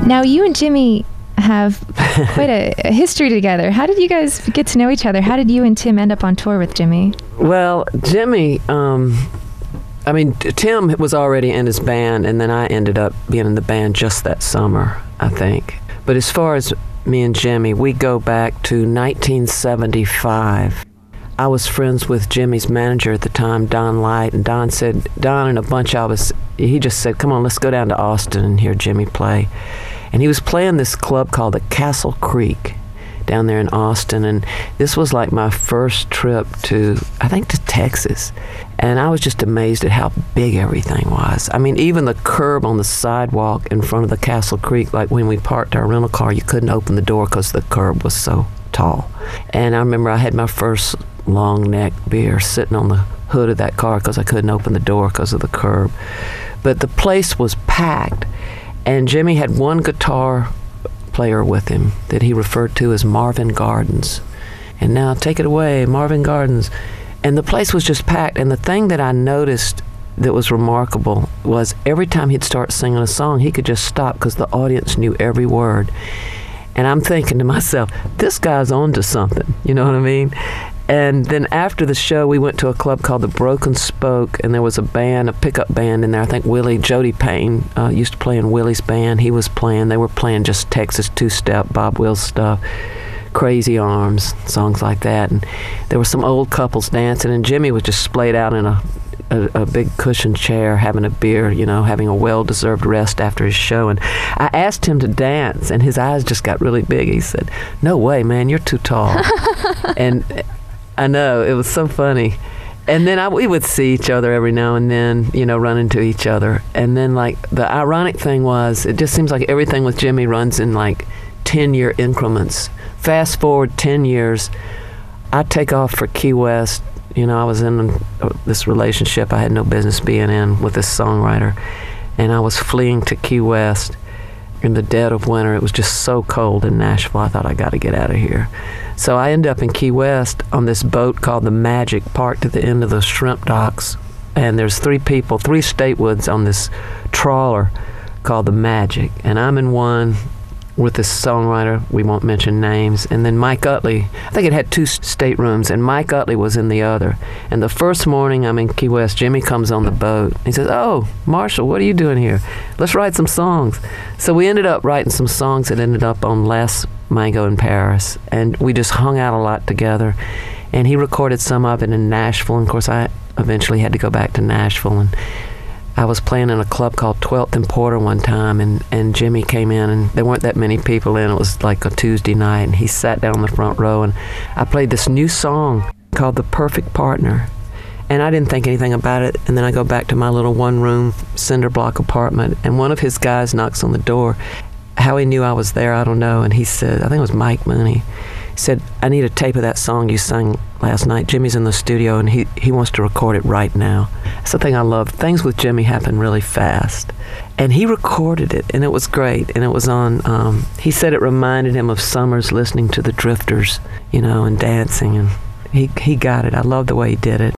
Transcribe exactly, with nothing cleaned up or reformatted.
Now, you and Jimmy have quite a, a history together. How did you guys get to know each other? How did you and Tim end up on tour with Jimmy? Well, Jimmy, um, I mean, Tim was already in his band, and then I ended up being in the band just that summer, I think. But as far as me and Jimmy, we go back to nineteen seventy-five. I was friends with Jimmy's manager at the time, Don Light, and Don said, Don and a bunch of us, he just said, come on, let's go down to Austin and hear Jimmy play. And he was playing this club called the Castle Creek down there in Austin, and this was like my first trip to, I think, to Texas. And I was just amazed at how big everything was. I mean, even the curb on the sidewalk in front of the Castle Creek, like when we parked our rental car, you couldn't open the door because the curb was so tall. And I remember I had my first long neck beer sitting on the hood of that car because I couldn't open the door because of the curb. But the place was packed, and Jimmy had one guitar player with him that he referred to as Marvin Gardens. And now take it away, Marvin Gardens. And the place was just packed, and the thing that I noticed that was remarkable was every time he'd start singing a song, he could just stop because the audience knew every word. And I'm thinking to myself, this guy's on to something, you know what I mean? And then after the show, we went to a club called the Broken Spoke, and there was a band, a pickup band in there. I think Willie, Jody Payne uh, used to play in Willie's band. He was playing, they were playing just Texas two-step, Bob Wills stuff, Crazy Arms, songs like that. And there were some old couples dancing, and Jimmy was just splayed out in a, a, a big cushioned chair, having a beer, you know, having a well-deserved rest after his show. And I asked him to dance, and his eyes just got really big. He said, no way, man, you're too tall. And I know, it was so funny. And then I, we would see each other every now and then, you know, run into each other. And then, like, the ironic thing was, it just seems like everything with Jimmy runs in, like, ten-year increments. Fast forward ten years, I take off for Key West. You know, I was in this relationship I had no business being in with this songwriter. And I was fleeing to Key West in the dead of winter. It was just so cold in Nashville. I thought, I got to get out of here. So I ended up in Key West on this boat called the Magic, parked at the end of the shrimp docks. And there's three people, three Statewoods on this trawler called the Magic. And I'm in one with this songwriter, we won't mention names, and then Mike Utley. I think it had two staterooms, and Mike Utley was in the other. And the first morning I'm in Key West, Jimmy comes on the boat. He says, oh, Marshall, what are you doing here? Let's write some songs. So we ended up writing some songs that ended up on Last Mango in Paris, and we just hung out a lot together. And he recorded some of it in Nashville, and of course I eventually had to go back to Nashville, and I was playing in a club called twelfth and Porter one time, and, and Jimmy came in, and there weren't that many people in. It was like a Tuesday night, and he sat down in the front row, and I played this new song called The Perfect Partner. And I didn't think anything about it, and then I go back to my little one-room cinder block apartment, and one of his guys knocks on the door. How he knew I was there, I don't know, and he said, I think it was Mike Mooney, he said, I need a tape of that song you sang last night. Jimmy's in the studio, and he, he wants to record it right now. That's the thing I love. Things with Jimmy happen really fast. And he recorded it, and it was great. And it was on, um, he said it reminded him of summers listening to the Drifters, you know, and dancing. And he, he got it. I love the way he did it.